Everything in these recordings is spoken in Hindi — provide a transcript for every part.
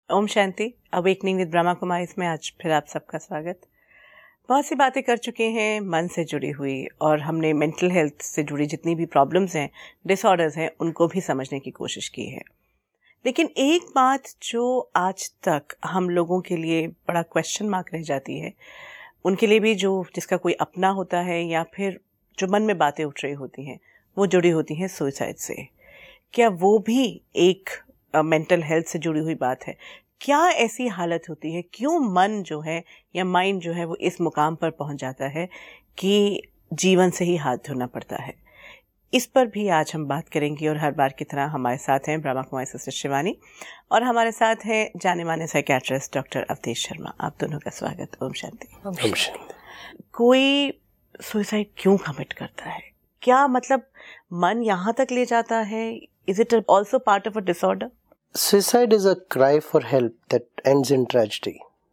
Om Shanti. Awakening with Brahma Kumari में आज फिर आप सबका स्वागत। बहुत सी बातें कर चुके हैं मन से जुड़ी हुई, और हमने मेंटल हेल्थ से जुड़ी जितनी भी प्रॉब्लम्स हैं, डिसऑर्डर्स हैं, उनको भी समझने की कोशिश की है। लेकिन एक बात जो आज तक हम लोगों के लिए बड़ा क्वेश्चन मार्क रह जाती है, उनके लिए भी जो जिसका कोई अपना होता है या फिर जो मन में बातें उठ रही होती हैं, वो जुड़ी होती हैं सुसाइड से। क्या वो भी एक मेंटल हेल्थ से जुड़ी हुई बात है? क्या ऐसी हालत होती है, क्यों मन जो है या माइंड जो है वो इस मुकाम पर पहुंच जाता है कि जीवन से ही हाथ धोना पड़ता है? इस पर भी आज हम बात करेंगे, और हर बार की तरह हमारे साथ हैं ब्रह्मा कुमारी सिस्टर शिवानी, और हमारे साथ हैं जाने माने साइकियाट्रिस्ट डॉक्टर अवधेश शर्मा। आप दोनों का स्वागत। ओम शांति। ओम शांति। कोई सुसाइड क्यों कमिट करता है? क्या मतलब मन यहाँ तक ले जाता है? Is it also part of a disorder? Suicide is a cry for help that ends in tragedy.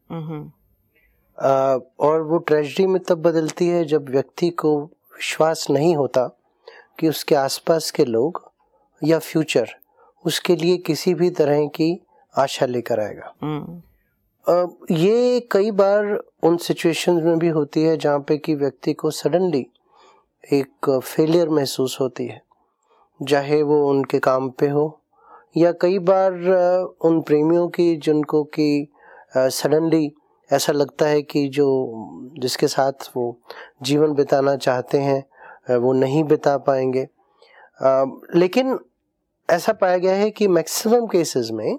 और वो ट्रेजेडी में तब बदलती है जब व्यक्ति को विश्वास नहीं होता कि उसके आसपास के लोग या फ्यूचर उसके लिए किसी भी तरह की आशा लेकर आएगा। ये कई बार उन सिचुएशंस में भी होती है जहाँ पे कि व्यक्ति को सडनली एक फेलियर महसूस होती है, चाहे वो उनके काम पे हो या कई बार उन प्रेमियों की जिनको कि सडनली ऐसा लगता है कि जिसके साथ वो जीवन बिताना चाहते हैं वो नहीं बिता पाएंगे। लेकिन ऐसा पाया गया है कि मैक्सिमम केसेस में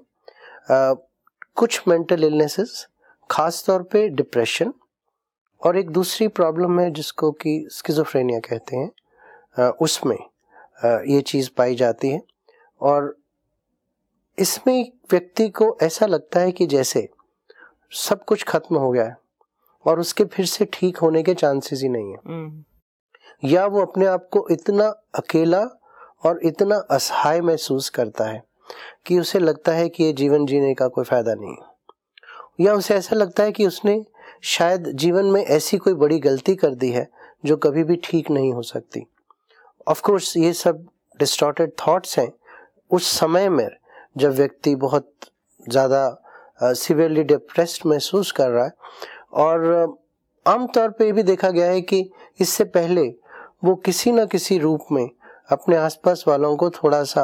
कुछ मेंटल इलनेसेस, खास तौर पे डिप्रेशन, और एक दूसरी प्रॉब्लम है जिसको कि स्किज़ोफ्रेनिया कहते हैं, उसमें ये चीज़ पाई जाती है। और इसमें व्यक्ति को ऐसा लगता है कि जैसे सब कुछ खत्म हो गया है और उसके फिर से ठीक होने के चांसेस ही नहीं है। या वो अपने आप को इतना अकेला और इतना असहाय महसूस करता है कि उसे लगता है कि ये जीवन जीने का कोई फायदा नहीं है। या उसे ऐसा लगता है कि उसने शायद जीवन में ऐसी कोई बड़ी गलती कर दी है जो कभी भी ठीक नहीं हो सकती। ऑफ कोर्स ये सब डिस्टॉर्टेड थॉट्स हैं उस समय में जब व्यक्ति बहुत ज़्यादा सीवियरली डिप्रेस्ड महसूस कर रहा है। और आमतौर पे ये भी देखा गया है कि इससे पहले वो किसी न किसी रूप में अपने आसपास वालों को थोड़ा सा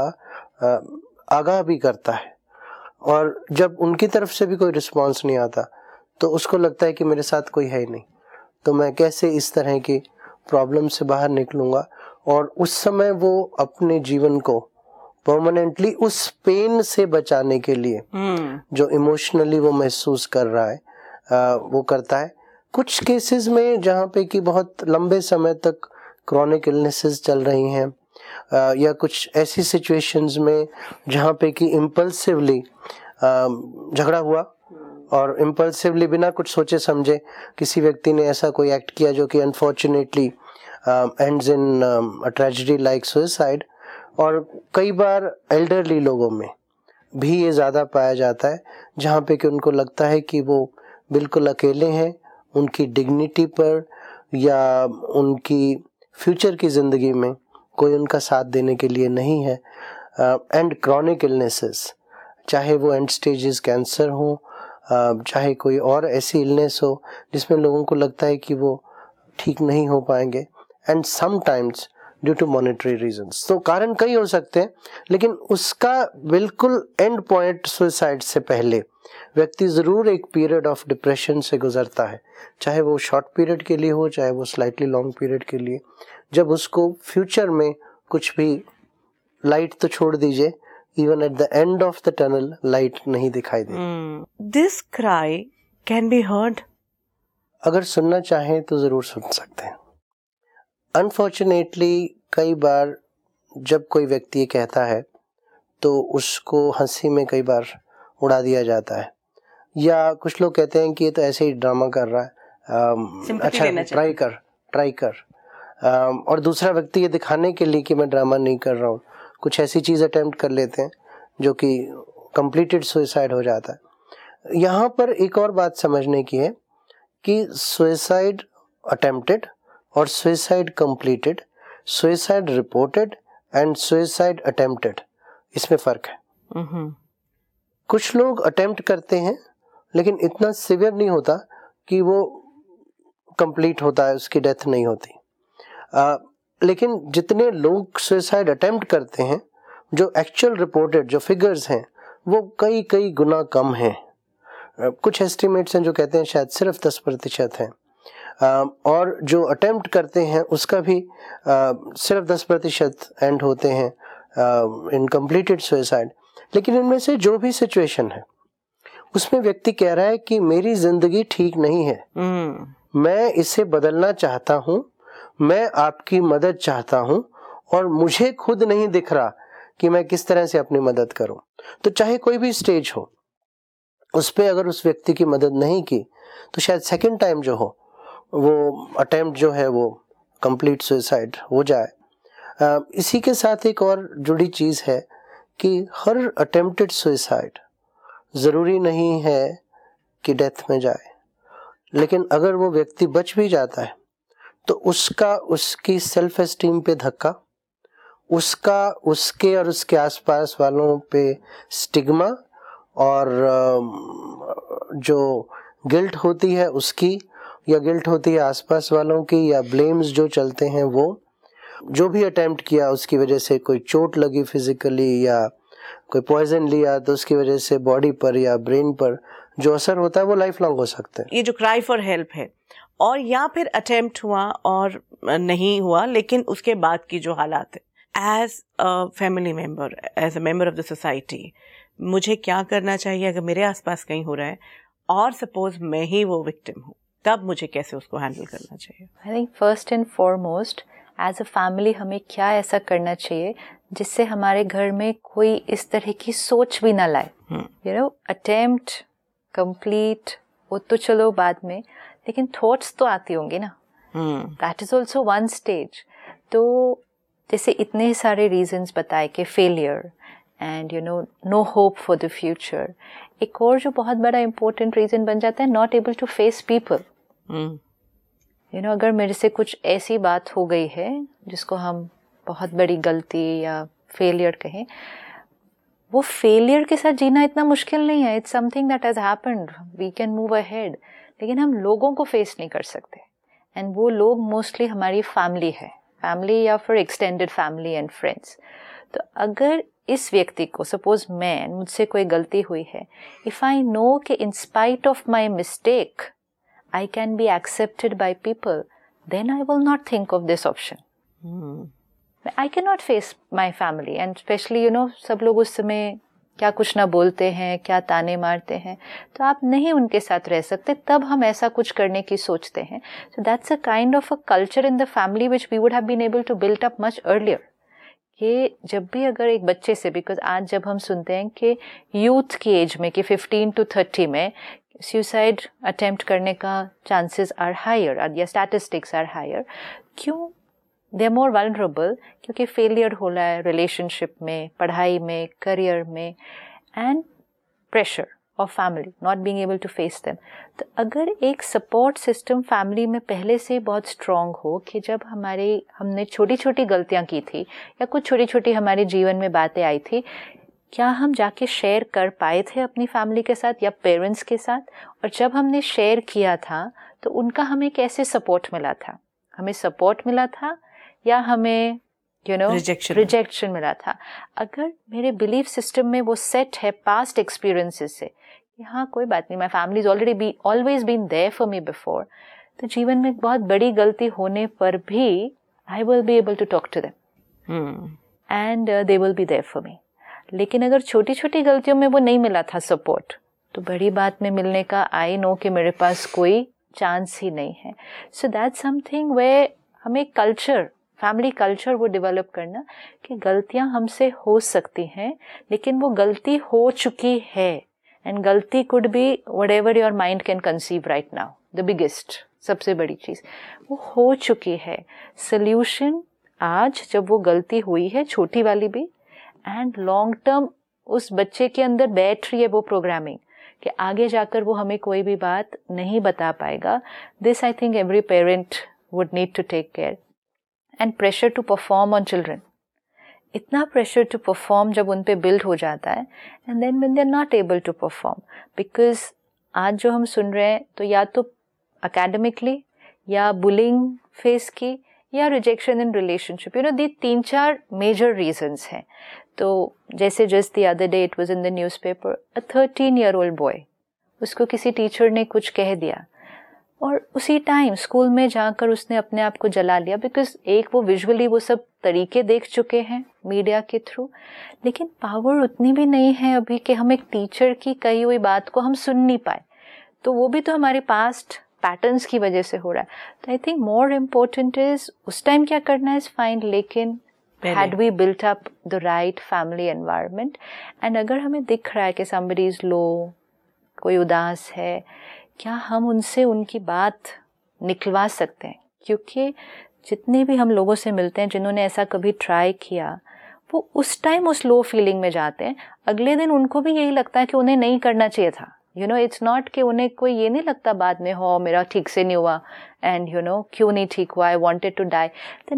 आगाह भी करता है, और जब उनकी तरफ से भी कोई रिस्पॉन्स नहीं आता तो उसको लगता है कि मेरे साथ कोई है ही नहीं, तो मैं कैसे इस तरह की प्रॉब्लम से बाहर निकलूँगा। और उस समय वो अपने जीवन को परमानेंटली उस पेन से बचाने के लिए जो इमोशनली वो महसूस कर रहा है वो करता है। कुछ केसेस में जहाँ पे कि बहुत लंबे समय तक क्रॉनिक इलनेसेस चल रही हैं, या कुछ ऐसी सिचुएशंस में जहाँ पे कि इम्पल्सिवली झगड़ा हुआ और इम्पल्सिवली बिना कुछ सोचे समझे किसी व्यक्ति ने ऐसा कोई एक्ट किया जो कि unfortunately ends in a tragedy like suicide। और कई बार एल्डरली लोगों में भी ये ज़्यादा पाया जाता है जहाँ पे कि उनको लगता है कि वो बिल्कुल अकेले हैं, उनकी डिग्निटी पर या उनकी फ्यूचर की ज़िंदगी में कोई उनका साथ देने के लिए नहीं है। एंड क्रॉनिक इलनेसेस, चाहे वो एंड स्टेजेस कैंसर हो, चाहे कोई और ऐसी इलनेस हो जिसमें लोगों को लगता है कि वो ठीक नहीं हो पाएंगे, and sometimes due to monetary reasons. तो कारण कई हो सकते हैं, लेकिन उसका बिल्कुल एंड पॉइंट सुसाइड से पहले व्यक्ति ज़रूर एक पीरियड ऑफ डिप्रेशन से गुजरता है, चाहे वो शॉर्ट पीरियड के लिए हो, चाहे वो स्लाइटली लॉन्ग पीरियड के लिए, जब उसको फ्यूचर में कुछ भी लाइट तो छोड़ दीजिए, even at the end of the tunnel light नहीं दिखाई दे। This cry can be heard. अगर सुनना चाहें तो ज़रूर सुन सकते हैं। अनफॉर्चुनेटली कई बार जब कोई व्यक्ति ये कहता है तो उसको हंसी में कई बार उड़ा दिया जाता है, या कुछ लोग कहते हैं कि ये तो ऐसे ही ड्रामा कर रहा है, अच्छा ट्राई कर। और दूसरा व्यक्ति ये दिखाने के लिए कि मैं ड्रामा नहीं कर रहा हूँ कुछ ऐसी चीज़ अटेम्प्ट कर लेते हैं जो कि कंप्लीटेड सुसाइड हो जाता है। यहाँ पर एक और बात समझने की है कि सुसाइड अटेम्प्टेड और suicide completed, suicide reported and suicide attempted, इसमें फ़र्क है। कुछ लोग अटेम्प्ट करते हैं लेकिन इतना सिवियर नहीं होता कि वो कंप्लीट होता है, उसकी डेथ नहीं होती। लेकिन जितने लोग सुसाइड अटेम्प्ट करते हैं, जो एक्चुअल रिपोर्टेड जो फिगर्स हैं वो कई कई गुना कम हैं। कुछ एस्टिमेट्स हैं जो कहते हैं शायद सिर्फ 10% हैं, और जो अटेम्प्ट करते हैं उसका भी सिर्फ 10% एंड होते हैं इन कंप्लीटेड सुसाइड। लेकिन इनमें से जो भी सिचुएशन है उसमें व्यक्ति कह रहा है कि मेरी जिंदगी ठीक नहीं है, मैं इसे बदलना चाहता हूँ, मैं आपकी मदद चाहता हूँ और मुझे खुद नहीं दिख रहा कि मैं किस तरह से अपनी मदद करूं। तो चाहे कोई भी स्टेज हो, उस पे अगर उस व्यक्ति की मदद नहीं की तो शायद सेकंड टाइम जो हो वो अटेम्प्ट जो है वो कंप्लीट सुसाइड हो जाए। इसी के साथ एक और जुड़ी चीज़ है कि हर अटेम्प्टेड सुसाइड ज़रूरी नहीं है कि डेथ में जाए, लेकिन अगर वो व्यक्ति बच भी जाता है तो उसका उसकी सेल्फ एस्टीम पे धक्का, उसका उसके और उसके आसपास वालों पे स्टिग्मा, और जो गिल्ट होती है उसकी, या गिल्ट होती है आसपास वालों की, या ब्लेम्स जो चलते हैं, वो जो भी अटेम्प्ट किया उसकी वजह से कोई चोट लगी फिजिकली या कोई पॉइजन लिया तो उसकी वजह से बॉडी पर या ब्रेन पर जो असर होता है वो लाइफ लॉन्ग हो सकता है। ये जो क्राई फॉर हेल्प है, और या फिर अटेम्प्ट हुआ और नहीं हुआ, लेकिन उसके बाद की जो हालात है, as a family member, as a member of the society, मुझे क्या करना चाहिए अगर मेरे आसपास कहीं हो रहा है और सपोज मैं ही वो विक्टिम हूँ, तब मुझे कैसे उसको हैंडल करना चाहिए? I think first and foremost as a family हमें क्या ऐसा करना चाहिए जिससे हमारे घर में कोई इस तरह की सोच भी ना लाए। यू नो, अटेम्प्ट कंप्लीट वो तो चलो बाद में, लेकिन थॉट्स तो आती होंगी ना, that is also one stage. तो जैसे इतने सारे रीजंस बताए कि failure and you know no hope for the future, एक और जो बहुत बड़ा इंपॉर्टेंट रीजन बन जाता है not able to face people. You know, अगर मेरे से कुछ ऐसी बात हो गई है जिसको हम बहुत बड़ी गलती या फेलियर कहें, वो फेलियर के साथ जीना इतना मुश्किल नहीं है, it's something that has happened, we can move ahead, लेकिन हम लोगों को फेस नहीं कर सकते। एंड वो लोग मोस्टली हमारी फैमिली है, फैमिली या फिर एक्सटेंडेड फैमिली एंड फ्रेंड्स। तो अगर इस व्यक्ति को, सपोज मुझसे कोई गलती हुई है, इफ आई नो कि in spite of my mistake I can be accepted by people, then I will not think of this option. I cannot face my family, and especially you know सब लोग उस समय क्या कुछ ना बोलते हैं, क्या ताने मारते हैं, तो आप नहीं उनके साथ रह सकते, तब हम ऐसा कुछ करने की सोचते हैं। So that's a kind of a culture in the family which we would have been able to build up much earlier. कि जब भी अगर एक बच्चे से, बिकॉज आज जब हम सुनते हैं कि यूथ की एज में कि 15 to 30 में सुसाइड अटेम्प्ट करने का चांसेस आर हायर, या स्टैटिस्टिक्स आर हायर, क्यों? दे आर मोर वल्नरेबल, क्योंकि फेलियर हो रहा है रिलेशनशिप में, पढ़ाई में, करियर में, and pressure of family not being able to face them. तो अगर एक सपोर्ट सिस्टम फैमिली में पहले से बहुत स्ट्रांग हो कि जब हमने छोटी छोटी गलतियां की थी या कुछ छोटी छोटी हमारे जीवन में बातें आई थी, क्या हम जाके शेयर कर पाए थे अपनी फैमिली के साथ या पेरेंट्स के साथ? और जब हमने शेयर किया था तो उनका हमें कैसे सपोर्ट मिला था? हमें सपोर्ट मिला था या हमें रिजेक्शन मिला था? अगर मेरे बिलीफ सिस्टम में वो सेट है पास्ट एक्सपीरियंसेस से कि हाँ कोई बात नहीं, my family is already always been there for me before, तो जीवन में बहुत बड़ी गलती होने पर भी I will be able to talk to them and they will be there for me. लेकिन अगर छोटी छोटी गलतियों में वो नहीं मिला था सपोर्ट, तो बड़ी बात में मिलने का आई नो कि मेरे पास कोई चांस ही नहीं है। सो दैट्स समथिंग वे हमें कल्चर, फैमिली कल्चर वो डेवलप करना कि गलतियां हमसे हो सकती हैं, लेकिन वो गलती हो चुकी है, एंड गलती could be whatever your mind can conceive right now, the biggest, सबसे बड़ी चीज वो हो चुकी है। सोल्यूशन आज जब वो गलती हुई है, छोटी वाली भी, एंड लॉन्ग टर्म उस बच्चे के अंदर बैठ रही है वो प्रोग्रामिंग कि आगे जाकर वो हमें कोई भी बात नहीं बता पाएगा। This I think every parent would need to take care. And pressure to perform on children, इतना प्रेशर टू परफॉर्म जब उन पे बिल्ड हो जाता है, and then when they are not able to perform, because आज जो हम सुन रहे हैं तो या तो एकेडमिकली या बुलिंग फेस की या rejection in relationship, you know, the 3-4 major reasons हैं. तो जैसे just the other day it was in the newspaper, a 13-year-old boy, उसको किसी टीचर ने कुछ कह दिया और उसी टाइम स्कूल में जाकर उसने अपने आप को जला लिया, बिकॉज एक वो विजुअली वो सब तरीके देख चुके हैं मीडिया के थ्रू, लेकिन पावर उतनी भी नहीं है अभी कि हम एक टीचर की कही हुई बात को हम सुन नहीं पाए. तो वो भी तो हमारे पास्ट पैटर्न्स की वजह से हो रहा है. तो I think more important is उस टाइम क्या करना इज फाइन, लेकिन had we built up the right family environment, and अगर हमें दिख रहा है कि somebody is low, कोई उदास है, क्या हम उनसे उनकी बात निकलवा सकते हैं? क्योंकि जितने भी हम लोगों से मिलते हैं जिन्होंने ऐसा कभी ट्राई किया, वो उस टाइम उस लो फीलिंग में जाते हैं, अगले दिन उनको भी यही लगता है कि उन्हें नहीं करना चाहिए था. यू नो, इट्स नॉट कि उन्हें कोई ये नहीं लगता बाद में, हो मेरा ठीक से नहीं हुआ एंड यू नो क्यों नहीं ठीक हुआ, I wanted to die.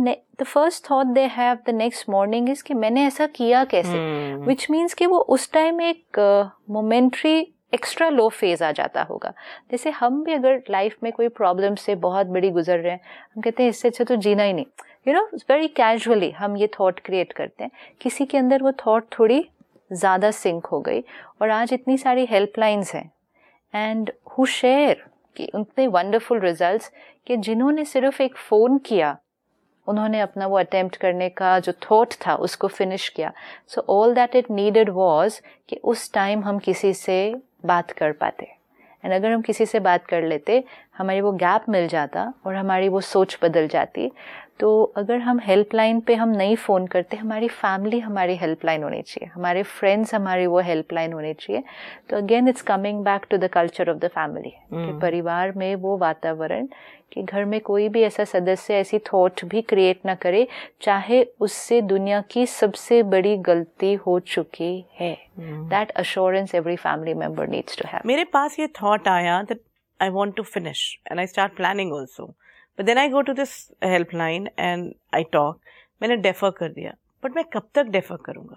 The first thought they have the next morning is कि मैंने ऐसा किया कैसे, विच मीन्स कि वो उस टाइम एक मोमेंट्री एक्स्ट्रा लो फेज आ जाता होगा. जैसे हम भी अगर लाइफ में कोई प्रॉब्लम से बहुत बड़ी गुजर रहे हैं, हम कहते हैं इससे अच्छा तो जीना ही नहीं, यू नो, वेरी कैजुअली हम ये थॉट क्रिएट करते हैं. किसी के अंदर वो थॉट थोड़ी ज़्यादा सिंक हो गई, और आज इतनी सारी हेल्पलाइंस हैं एंड हु शेयर कि उतने वंडरफुल रिजल्ट्स कि जिन्होंने सिर्फ एक फ़ोन किया, उन्होंने अपना वो अटेम्प्ट करने का जो थॉट था उसको फिनिश किया. So all that it needed was कि उस टाइम हम किसी से बात कर पाते, एंड अगर हम किसी से बात कर लेते, हमारी वो गैप मिल जाता और हमारी वो सोच बदल जाती. तो अगर हम हेल्पलाइन पे हम नहीं फ़ोन करते, हमारी फैमिली हमारी हेल्पलाइन होनी चाहिए, हमारे फ्रेंड्स हमारी वो हेल्पलाइन होनी चाहिए. तो again it's coming back to the culture of the family, कि परिवार में वो वातावरण कि घर में कोई भी ऐसा सदस्य ऐसी थॉट भी क्रिएट ना करे, चाहे उससे दुनिया की सबसे बड़ी गलती हो चुकी है. That assurance every family member needs to have. मेरे पास ये थॉट आया that I want to finish and I start planning also, but then I go to this helpline and I talk. मैंने डेफर कर दिया, बट मैं कब तक डेफर करूँगा?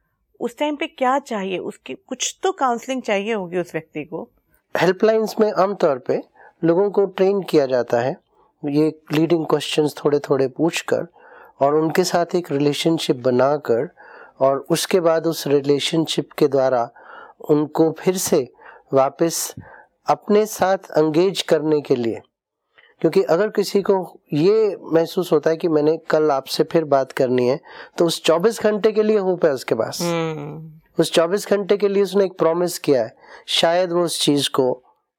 उस टाइम पे क्या चाहिए, उसकी कुछ तो काउंसलिंग चाहिए होगी उस व्यक्ति को. हेल्पलाइंस में आमतौर पे लोगों को ट्रेन किया जाता है ये लीडिंग क्वेश्चंस थोड़े थोड़े पूछकर, और उनके साथ एक रिलेशनशिप बनाकर, और उसके बाद उस रिलेशनशिप के द्वारा उनको फिर से वापस अपने साथ एंगेज करने के लिए. क्योंकि अगर किसी को ये महसूस होता है कि मैंने कल आपसे फिर बात करनी है, तो उस 24 घंटे के लिए होप है उसके पास. उस 24 घंटे के लिए उसने एक प्रॉमिस किया है, शायद वो उस चीज को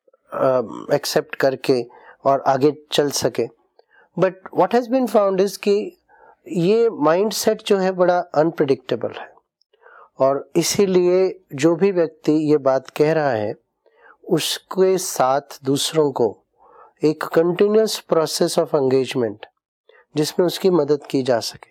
एक्सेप्ट करके और आगे चल सके. But what has been found is कि ये माइंडसेट जो है बड़ा अनप्रेडिक्टेबल है, और इसीलिए जो भी व्यक्ति ये बात कह रहा है उसके साथ दूसरों को एक कंटिन्यूस प्रोसेस ऑफ एंगेजमेंट जिसमें उसकी मदद की जा सके.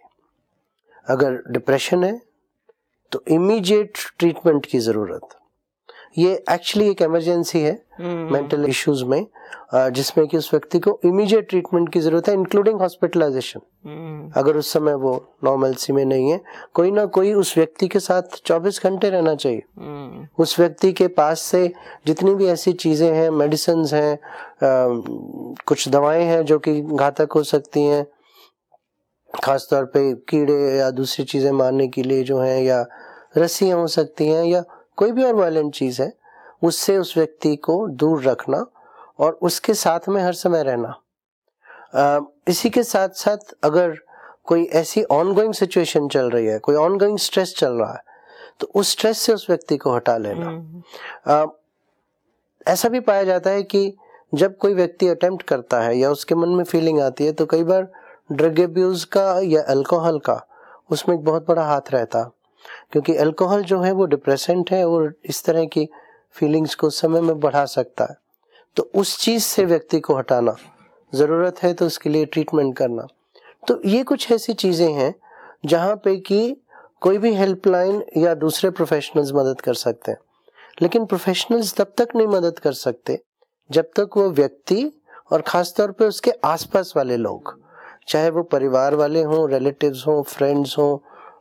अगर डिप्रेशन है तो इमीडिएट ट्रीटमेंट की ज़रूरत. ये एक्चुअली एक इमरजेंसी है मेंटल इश्यूज में, जिसमें कि उस व्यक्ति को इमीडिएट ट्रीटमेंट की ज़रूरत है, इंक्लूडिंग हॉस्पिटलाइजेशन. अगर उस समय वो नॉर्मलसी में नहीं है, कोई ना कोई उस व्यक्ति के साथ 24 घंटे रहना चाहिए. उस व्यक्ति के पास से जितनी भी ऐसी चीज़ें हैं, मेडिसिन्स हैं, कुछ दवाएं हैं जो कि घातक हो सकती हैं, खासतौर पे कीड़े या दूसरी चीज़ें मारने के लिए जो हैं, या रस्सियाँ हो सकती हैं, या कोई भी और वायलेंट चीज़ है, उससे उस व्यक्ति को दूर रखना और उसके साथ में हर समय रहना. इसी के साथ साथ अगर कोई ऐसी ऑनगोइंग सिचुएशन चल रही है, कोई ऑनगोइंग स्ट्रेस चल रहा है, तो उस स्ट्रेस से उस व्यक्ति को हटा लेना. ऐसा भी पाया जाता है कि जब कोई व्यक्ति अटेम्प्ट करता है या उसके मन में फीलिंग आती है, तो कई बार ड्रग अब्यूज का या अल्कोहल का उसमें एक बहुत बड़ा हाथ रहता, क्योंकि अल्कोहल जो है वो डिप्रेसेंट है और इस तरह की फीलिंग्स को समय में बढ़ा सकता है. तो उस चीज़ से व्यक्ति को हटाना, ज़रूरत है तो उसके लिए ट्रीटमेंट करना. तो ये कुछ ऐसी चीज़ें हैं जहाँ पे कि कोई भी हेल्पलाइन या दूसरे प्रोफेशनल्स मदद कर सकते हैं, लेकिन प्रोफेशनल्स तब तक नहीं मदद कर सकते जब तक वो व्यक्ति और ख़ासतौर पे उसके आसपास वाले लोग, चाहे वो परिवार वाले हों, रिलेटिव्स हों, फ्रेंड्स हों,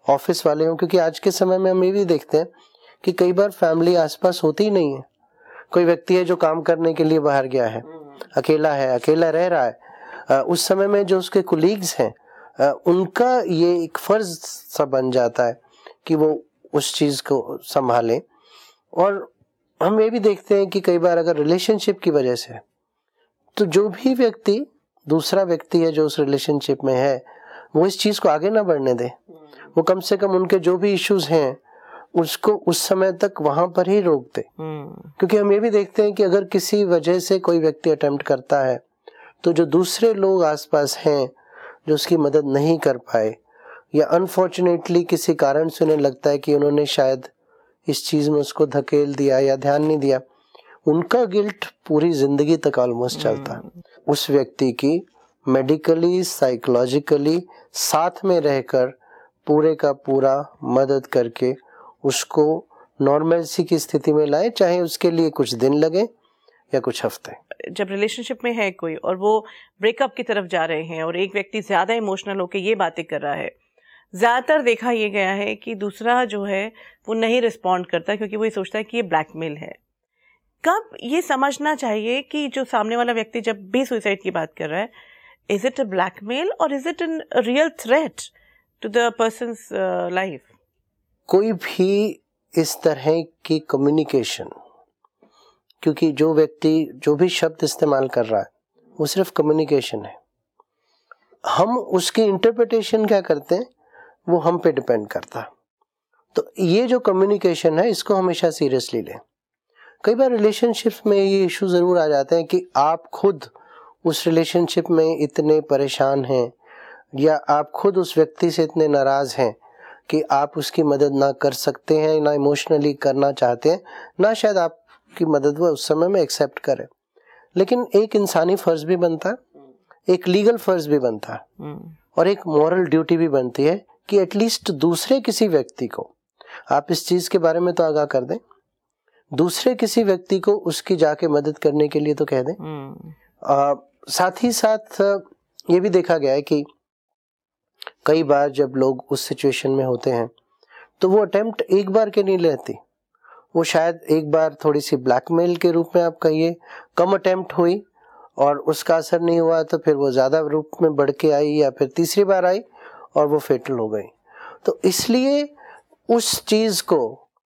ऑफिस वाले हों, क्योंकि आज के समय में हम ये भी देखते हैं कि कई बार फैमिली आसपास होती ही नहीं है। कोई व्यक्ति है जो काम करने के लिए बाहर गया है, अकेला रह रहा है, उस समय में जो उसके कोलीग्स हैं उनका ये एक फर्ज सा बन जाता है कि वो उस चीज को संभालें। और हम ये भी देखते हैं कि कई बार अगर रिलेशनशिप की वजह से, तो जो भी व्यक्ति दूसरा व्यक्ति है जो उस रिलेशनशिप में है, वो इस चीज को आगे ना बढ़ने दे। वो कम से कम उनके जो भी इश्यूज हैं उसको उस समय तक वहां पर ही रोक दे। क्योंकि हम ये भी देखते हैं कि अगर किसी वजह से कोई व्यक्ति अटेम्प्ट करता है, तो जो दूसरे लोग आसपास हैं जो उसकी मदद नहीं कर पाए, या अनफॉर्चुनेटली किसी कारण से उन्हें लगता है कि उन्होंने शायद इस चीज में उसको धकेल दिया या ध्यान नहीं दिया, उनका गिल्ट पूरी जिंदगी तक ऑलमोस्ट चलता है। उस व्यक्ति की मेडिकली साइकोलॉजिकली साथ में रहकर पूरे का पूरा मदद करके उसको नॉर्मलसी की स्थिति में लाए, चाहे उसके लिए कुछ दिन लगे या कुछ हफ्ते। जब रिलेशनशिप में है कोई और वो ब्रेकअप की तरफ जा रहे हैं और एक व्यक्ति ज्यादा इमोशनल होकर ये बातें कर रहा है, ज्यादातर देखा ये गया है कि दूसरा जो है वो नहीं रिस्पॉन्ड करता, क्योंकि वो ये सोचता है कि ये ब्लैकमेल है। कब ये समझना चाहिए कि जो सामने वाला व्यक्ति जब भी सुसाइड की बात कर रहा है, इज इट अ ब्लैकमेल और is it an real threat to the person's life? कोई भी इस तरह की कम्युनिकेशन, क्योंकि जो व्यक्ति जो भी शब्द इस्तेमाल कर रहा है वो सिर्फ कम्युनिकेशन है। हम उसकी इंटरप्रिटेशन क्या करते हैं वो हम पे डिपेंड करता है। तो ये जो कम्युनिकेशन है इसको हमेशा सीरियसली लें। कई बार रिलेशनशिप्स में ये इशू जरूर आ जाते हैं कि आप खुद उस रिलेशनशिप में इतने परेशान हैं या आप खुद उस व्यक्ति से इतने नाराज हैं कि आप उसकी मदद ना कर सकते हैं, ना इमोशनली करना चाहते हैं, ना शायद आपकी मदद वो उस समय में एक्सेप्ट करे। लेकिन एक इंसानी फर्ज भी बनता है, एक लीगल फर्ज भी बनता है और एक मॉरल ड्यूटी भी बनती है कि एटलीस्ट दूसरे किसी व्यक्ति को आप इस चीज के बारे में तो आगाह कर दें, दूसरे किसी व्यक्ति को उसकी जाके मदद करने के लिए तो कह दें। साथ ही साथ ये भी देखा गया है कि कई बार जब लोग उस सिचुएशन में होते हैं तो वो अटेम्प्ट एक बार के नहीं लेती, वो शायद एक बार थोड़ी सी ब्लैकमेल के रूप में आप कहिए कम अटेम्प्ट हुई और उसका असर नहीं हुआ, तो फिर वो ज्यादा रूप में बढ़ के आई या फिर तीसरी बार आई और वो फेटल हो गई। तो इसलिए उस चीज को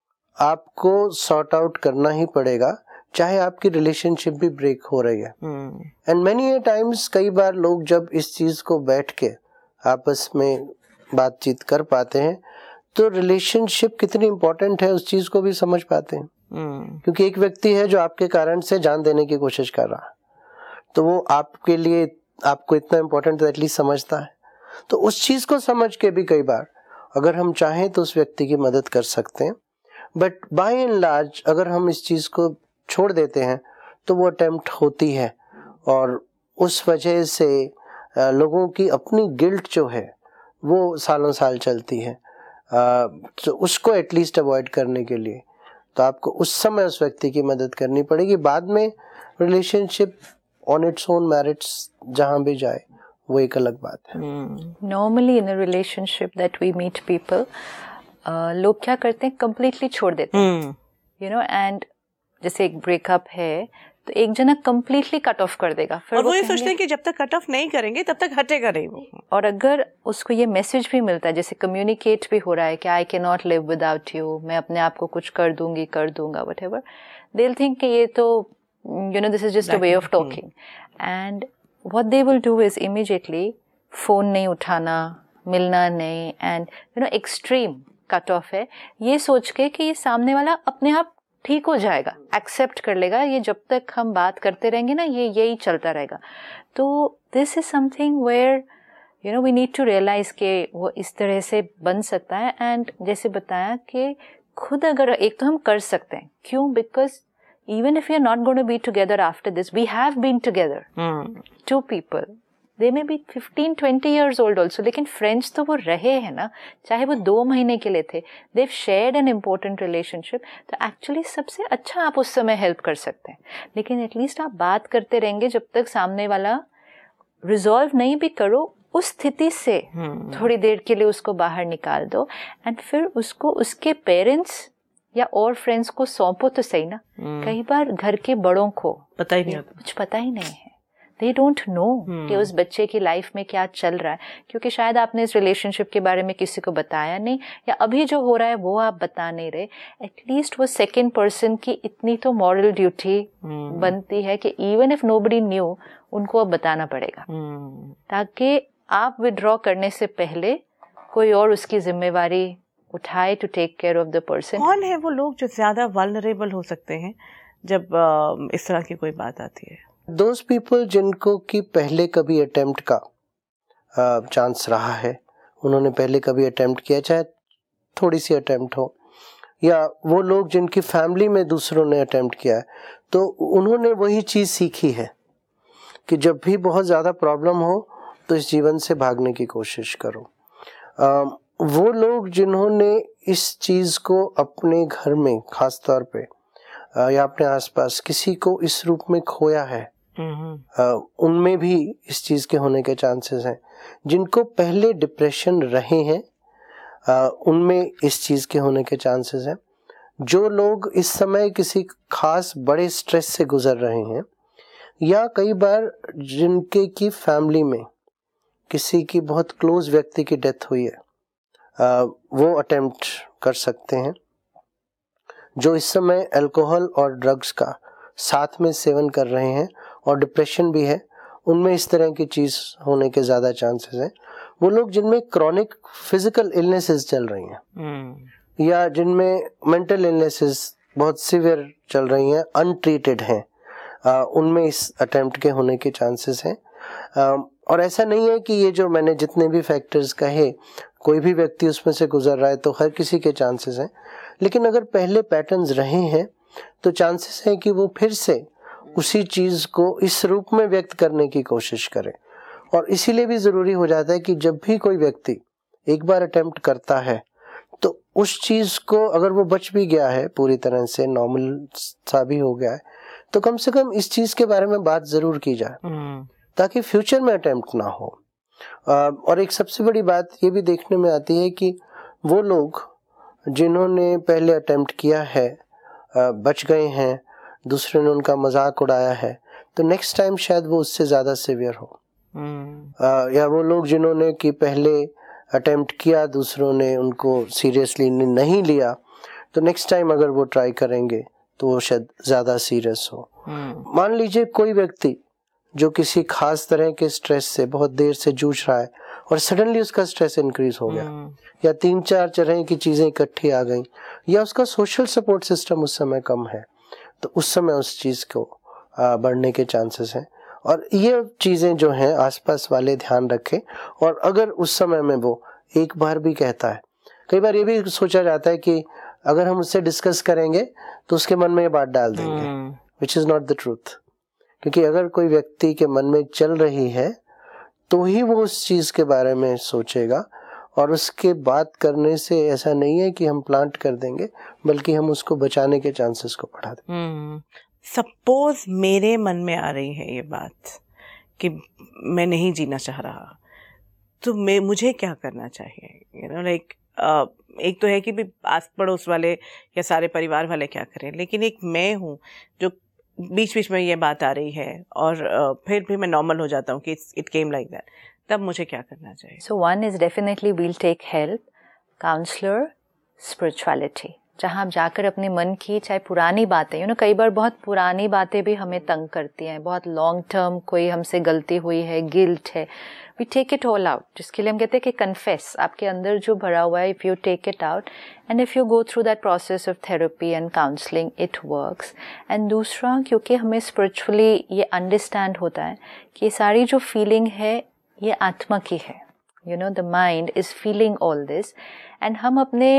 आपको सॉर्ट आउट करना ही पड़ेगा, चाहे आपकी रिलेशनशिप भी ब्रेक हो रही है। एंड मेनी टाइम्स कई बार लोग जब इस चीज को बैठ के आपस में बातचीत कर पाते हैं तो रिलेशनशिप कितनी इंपॉर्टेंट है उस चीज को भी समझ पाते हैं। क्योंकि एक व्यक्ति है जो आपके कारण से जान देने की कोशिश कर रहा है, तो वो आपके लिए आपको इतना इंपॉर्टेंट एटलीस्ट समझता है। तो उस चीज को समझ के भी कई बार अगर हम चाहें तो उस व्यक्ति की मदद कर सकते हैं। बट बाय एंड लार्ज अगर हम इस चीज को छोड़ देते हैं तो वो अटेम्प्ट होती है और उस वजह से लोगों की अपनी गिल्ट जो है वो सालों साल चलती है। तो उसको एटलीस्ट अवॉइड करने के लिए तो आपको उस समय उस व्यक्ति की मदद करनी पड़ेगी। बाद में relationship on its own merits जहां भी जाए वो एक अलग बात है। Normally in a relationship that we meet people, लोग क्या करते हैं, कंप्लीटली छोड़ देते हैं, यू नो। एंड जैसे एक ब्रेकअप है तो एक जना कंप्लीटली कट ऑफ कर देगा, फिर और वो ये सोचते हैं कि जब तक कट ऑफ नहीं करेंगे तब तक हटेगा नहीं वो। और अगर उसको ये मैसेज भी मिलता है, जैसे कम्युनिकेट भी हो रहा है कि I can not live without you, मैं अपने आप को कुछ कर दूंगा व्हाटएवर, दे विल थिंक कि ये तो you know this is just a way of talking. And what they will do is immediately phone नहीं उठाना, मिलना नहीं, and you know extreme cut off है, ये सोच के कि ये सामने वाला अपने आप ठीक हो जाएगा, एक्सेप्ट कर लेगा, ये जब तक हम बात करते रहेंगे ना ये यही चलता रहेगा। तो this is something where you know we need to realise कि वो इस तरह से बन सकता है। एंड जैसे बताया कि खुद अगर एक तो हम कर सकते हैं, क्यों, because even if we are not going to be together after this, we have been together. Two people, they may be 15-20 years old also, लेकिन friends तो वो रहे हैं ना, चाहे वो 2 महीने के लिए थे, they've shared an important relationship। तो actually सबसे अच्छा आप उस समय help कर सकते हैं। लेकिन at least आप बात करते रहेंगे जब तक सामने वाला resolve नहीं भी करो, उस स्थिति से थोड़ी देर के लिए उसको बाहर निकाल दो, एंड फिर उसको उसके पेरेंट्स या और फ्रेंड्स को सौंपो तो सही ना। कई बार घर के बड़ों को पता ही नहीं होता, कुछ पता ही नहीं है, दे डोंट नो कि उस बच्चे की लाइफ में क्या चल रहा है, क्योंकि शायद आपने इस रिलेशनशिप के बारे में किसी को बताया नहीं, या अभी जो हो रहा है वो आप बता नहीं रहे। एटलीस्ट वो सेकेंड पर्सन की इतनी तो मॉरल ड्यूटी बनती है कि इवन इफ नोबडी न्यू, उनको अब बताना पड़ेगा, ताकि आप विड्रॉ करने से पहले कोई और उसकी जिम्मेवारी उठाए to take care of the person. कौन है वो लोग जो ज्यादा वल्नरेबल हो सकते हैं जब इस तरह की कोई बात आती है? दोज पीपल जिनको कि पहले कभी अटेम्प्ट का चांस रहा है, उन्होंने पहले कभी अटेम्प्ट किया, चाहे थोड़ी सी अटेम्प्ट हो, या वो लोग जिनकी फैमिली में दूसरों ने अटेम्प्ट किया है, तो उन्होंने वही चीज़ सीखी है कि जब भी बहुत ज़्यादा प्रॉब्लम हो तो इस जीवन से भागने की कोशिश करो। वो लोग जिन्होंने इस चीज़ को अपने घर में खास तौर पे या अपने आसपास किसी को इस रूप में खोया है, उनमें भी इस चीज़ के होने के चांसेस हैं। जिनको पहले डिप्रेशन रहे हैं, उनमें इस चीज़ के होने के चांसेस हैं। जो लोग इस समय किसी खास बड़े स्ट्रेस से गुजर रहे हैं, या कई बार जिनके की फैमिली में किसी की बहुत क्लोज व्यक्ति की डेथ हुई है, वो अटेम्प्ट कर सकते हैं। जो इस समय अल्कोहल और ड्रग्स का साथ में सेवन कर रहे हैं और डिप्रेशन भी है, उनमें इस तरह की चीज़ होने के ज़्यादा चांसेस हैं। वो लोग जिनमें क्रॉनिक फिजिकल इलनेसेस चल रही हैं, या जिनमें मेंटल इलनेसेस बहुत सीवियर चल रही हैं, अनट्रीटेड हैं, उनमें इस अटेम्प्ट के होने के चांसेस हैं। और ऐसा नहीं है कि ये जो मैंने जितने भी फैक्टर्स कहे, कोई भी व्यक्ति उसमें से गुजर रहा है तो हर किसी के चांसेस हैं, लेकिन अगर पहले पैटर्न्स रहे हैं तो चांसेस हैं कि वो फिर से उसी चीज़ को इस रूप में व्यक्त करने की कोशिश करें। और इसीलिए भी ज़रूरी हो जाता है कि जब भी कोई व्यक्ति एक बार अटेम्प्ट करता है, तो उस चीज़ को अगर वो बच भी गया है, पूरी तरह से नॉर्मल सा भी हो गया है, तो कम से कम इस चीज़ के बारे में बात ज़रूर की जाए, ताकि फ्यूचर में अटेम्प्ट ना हो। और एक सबसे बड़ी बात ये भी देखने में आती है कि वो लोग जिन्होंने पहले अटेम्प्ट किया है, बच गए हैं, दूसरे ने उनका मजाक उड़ाया है, तो नेक्स्ट टाइम शायद वो उससे ज़्यादा सीवियर हो। या वो लोग जिन्होंने कि पहले अटेम्प्ट किया, दूसरों ने उनको सीरियसली नहीं लिया, तो नेक्स्ट टाइम अगर वो ट्राई करेंगे तो वो शायद ज़्यादा सीरियस हो। मान लीजिए कोई व्यक्ति जो किसी खास तरह के स्ट्रेस से बहुत देर से जूझ रहा है और सडनली उसका स्ट्रेस इंक्रीज हो गया, या 3-4 तरह की चीज़ें इकट्ठी आ गई, या उसका सोशल सपोर्ट सिस्टम उस समय कम है, तो उस समय उस चीज़ को बढ़ने के चांसेस हैं। और ये चीज़ें जो हैं आसपास वाले ध्यान रखें। और अगर उस समय में वो एक बार भी कहता है, कई बार ये भी सोचा जाता है कि अगर हम उससे डिस्कस करेंगे तो उसके मन में ये बात डाल देंगे, which is not the truth. क्योंकि अगर कोई व्यक्ति के मन में चल रही है तो ही वो उस चीज़ के बारे में सोचेगा, और उसके बात करने से ऐसा नहीं है कि हम प्लांट कर देंगे, बल्कि हम उसको बचाने के चांसेस को बढ़ा देंगे। सपोज मेरे मन में आ रही है ये बात कि मैं नहीं जीना चाह रहा, तो मुझे क्या करना चाहिए? लाइक एक तो है कि भी आस पड़ोस वाले या सारे परिवार वाले क्या करें, लेकिन एक मैं हूँ जो बीच बीच में ये बात आ रही है और फिर भी मैं नॉर्मल हो जाता हूँ कि इट केम लाइक दैट, तब मुझे क्या करना चाहिए? So one is definitely will take help, counsellor, spirituality, जहाँ आप जाकर अपने मन की चाहे पुरानी बातें, कई बार बहुत पुरानी बातें भी हमें तंग करती हैं, बहुत लॉन्ग टर्म कोई हमसे गलती हुई है, गिल्ट है, we take it all out, जिसके लिए हम कहते हैं कि कन्फेस, आपके अंदर जो भरा हुआ है, if you take it out and if you go through that process of therapy and counselling, it works. And दूसरा, क्योंकि हमें स्पिरिचुअली ये अंडरस्टैंड होता है कि ये सारी जो फीलिंग है ये आत्मा की है, the mind is feeling all this, and हम अपने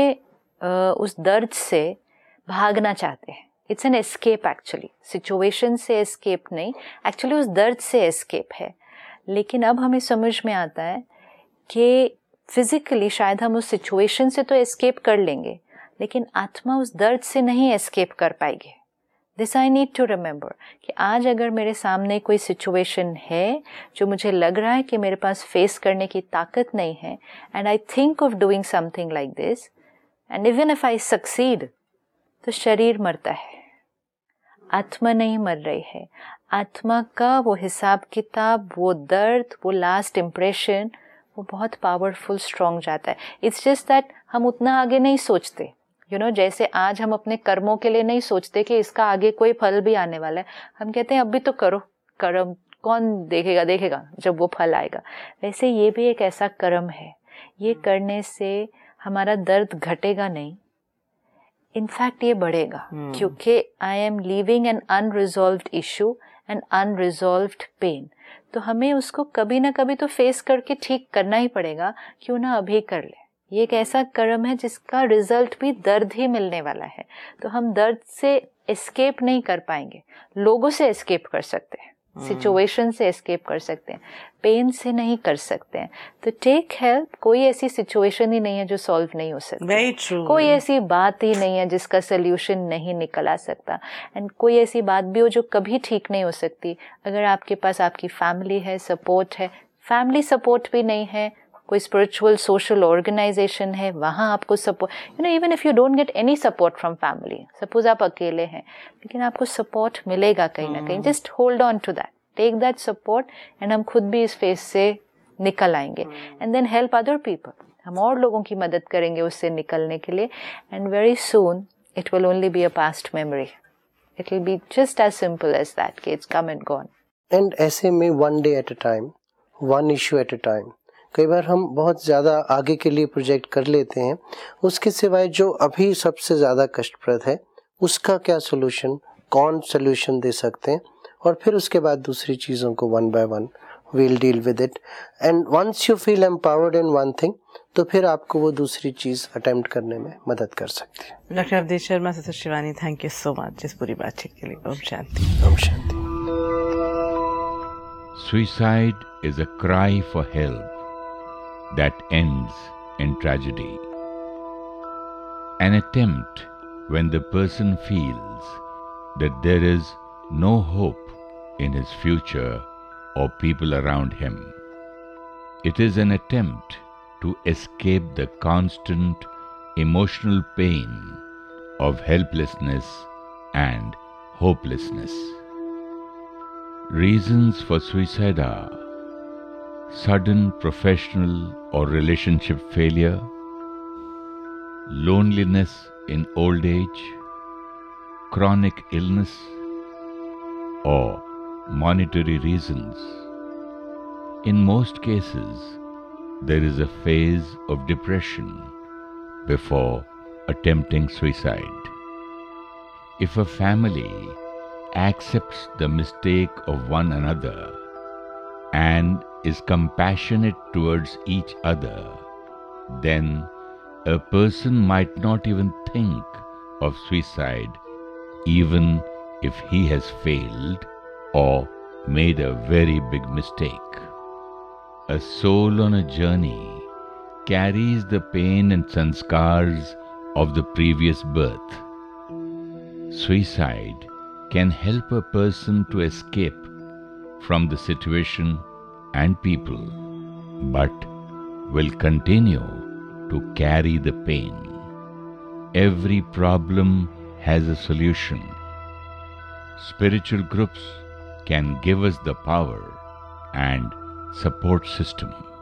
उस दर्द से भागना चाहते हैं। It's an escape actually, situation से एस्केप नहीं, एक्चुअली उस दर्द से एस्केप है। लेकिन अब हमें समझ में आता है कि फिजिकली शायद हम उस सिचुएशन से तो एस्केप कर लेंगे, लेकिन आत्मा उस दर्द से नहीं एस्केप कर पाएगी, this I need to remember कि आज अगर मेरे सामने कोई सिचुएशन है जो मुझे लग रहा है कि मेरे पास फेस करने की ताकत नहीं है, and I think of doing something like this, and even if I succeed, तो शरीर मरता है, आत्मा नहीं मर रही है। आत्मा का वो हिसाब किताब, वो दर्द, वो लास्ट इम्प्रेशन, वो बहुत पावरफुल स्ट्रॉन्ग जाता है। इट्स जस्ट दैट हम उतना आगे नहीं सोचते। जैसे आज हम अपने कर्मों के लिए नहीं सोचते कि इसका आगे कोई फल भी आने वाला है। हम कहते हैं अभी तो करो, कर्म कौन देखेगा जब वो फल आएगा। वैसे ये भी एक ऐसा कर्म है, ये करने से हमारा दर्द घटेगा नहीं, इनफैक्ट ये बढ़ेगा, क्योंकि I am leaving an unresolved issue and unresolved pain. तो हमें उसको कभी ना कभी तो फेस करके ठीक करना ही पड़ेगा, क्यों ना अभी कर ले। ये एक ऐसा कर्म है जिसका रिजल्ट भी दर्द ही मिलने वाला है। तो हम दर्द से एस्केप नहीं कर पाएंगे, लोगों से एस्केप कर सकते हैं, सिचुएशन से एस्केप कर सकते हैं, पेन से नहीं कर सकते हैं। तो टेक हेल्प। कोई ऐसी सिचुएशन ही नहीं है जो सॉल्व नहीं हो सकती। Very true. कोई ऐसी बात ही नहीं है जिसका सोल्यूशन नहीं निकल आ सकता, एंड कोई ऐसी बात भी हो जो कभी ठीक नहीं हो सकती। अगर आपके पास आपकी फैमिली है, सपोर्ट है, फैमिली सपोर्ट भी नहीं है, कोई स्पिरिचुअल सोशल ऑर्गेनाइजेशन है, वहाँ आपको support, even if you don't get any support from family, suppose आप अकेले हैं, लेकिन आपको सपोर्ट मिलेगा कहीं ना कहीं। Just hold on to that, take that support, and हम खुद भी इस फेज से निकल आएंगे। And then help other people, हम और लोगों की मदद करेंगे उससे निकलने के लिए। And very soon it will only be a past memory, it will be just as simple as that कि it's come and gone. And ऐसे में one day at a time, one issue at a time, कई बार हम बहुत ज़्यादा आगे के लिए प्रोजेक्ट कर लेते हैं, उसके सिवाय जो अभी सबसे ज़्यादा कष्टप्रद है उसका क्या सोल्यूशन, कौन सोल्यूशन दे सकते हैं, और फिर उसके बाद दूसरी चीज़ों को one by one we'll deal with it. And once you feel empowered in one thing, तो फिर आपको वो दूसरी चीज़ अटेम्प्ट करने में मदद कर सकती है। Doctor Avdhesh Sharma, sister Shivani, thank you so much इस पूरी बातचीत के लिए। Om Shanti. Om Shanti. Suicide is a cry for help that ends in tragedy. An attempt when the person feels that there is no hope in his future or people around him. It is an attempt to escape the constant emotional pain of helplessness and hopelessness. Reasons for suicide are sudden professional or relationship failure, loneliness in old age, chronic illness, or monetary reasons. In most cases, there is a phase of depression before attempting suicide. If a family accepts the mistake of one another and is compassionate towards each other, then a person might not even think of suicide, even if he has failed or made a very big mistake. A soul on a journey carries the pain and sanskars of the previous birth. Suicide can help a person to escape from the situation and people, but will continue to carry the pain. Every problem has a solution. Spiritual groups can give us the power and support system.